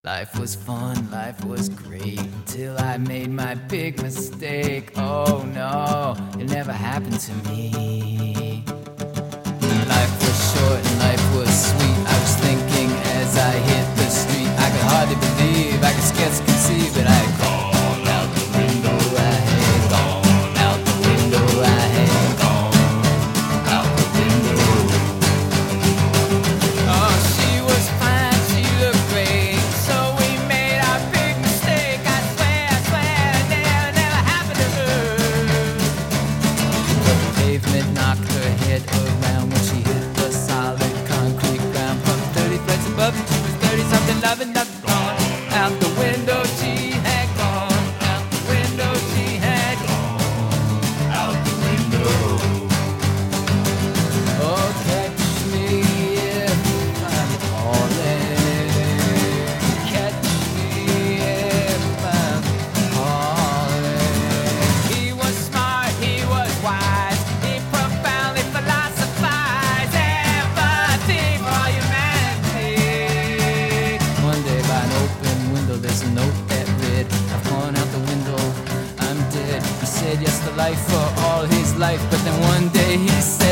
Life was fun, life was great, till I made my big mistake. Oh no, it never happened to me. Life was short and life was sweet. I was thinking as I hit the street, I could hardly believe, I could scarce conceive that I had gone out the window. I had gone out the window. I had gone out the window. Oh, she was fine, she looked great, so we made our big mistake. I swear it never happened to her. The pavement knocked her head around when she hit the solid concrete ground. From 30 flights above, she was 30-something, loving, gone out the window. She had gone out the window. She had gone out the window. Oh, catch me if I'm falling. Catch me if I'm falling. He was smart, he was wise, he profoundly philosophized. Empathy for humanity. One day by an open window there's a note that read, I've gone out the window, I'm dead. He said yes to life for all his life, but then one day he said